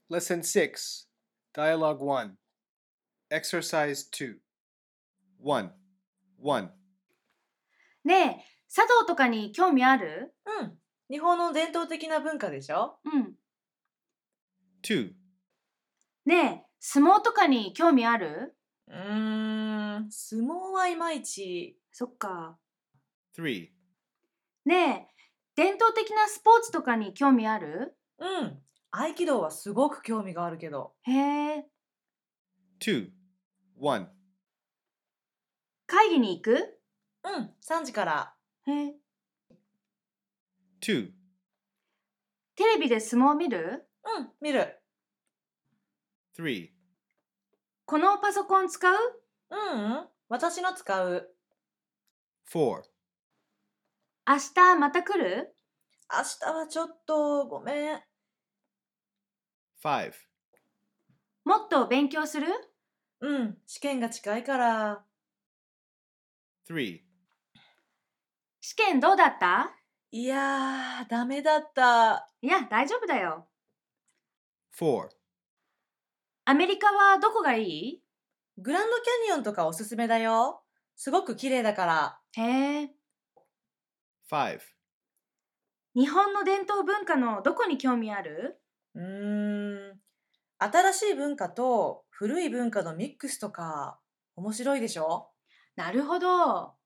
Lesson 6, Dialogue 1, Exercise 2. 1. 1. ねえ、茶道とかに興味ある？ うん。日本の伝統的な文化でしょ？ うん。 2. ねえ、相撲とかに興味ある？ 相撲はいまいち。 そっか。 3. ねえ、伝統的なスポーツとかに興味ある？ うん。合気道はすごく興味があるけど。 へえ、 2. 1. 会議に行く？ うん。3時から。 へえ、 2. テレビで相撲見る？ うん。見る。 3. このパソコン使う？ 私の使う。 4. 明日また来る？ 明日はちょっとごめん。 5. もっと勉強する？ 試験が近いから。 3. 試験どうだった？ いやー、ダメだった。 いや、大丈夫だよ。 4. アメリカはどこがいい？ グランドキャニオンとかおすすめだよ。すごく綺麗だから。 へえ、 5. 日本の伝統文化のどこに興味ある？ 新しい文化と古い文化のミックスとか面白いでしょ？ なるほど。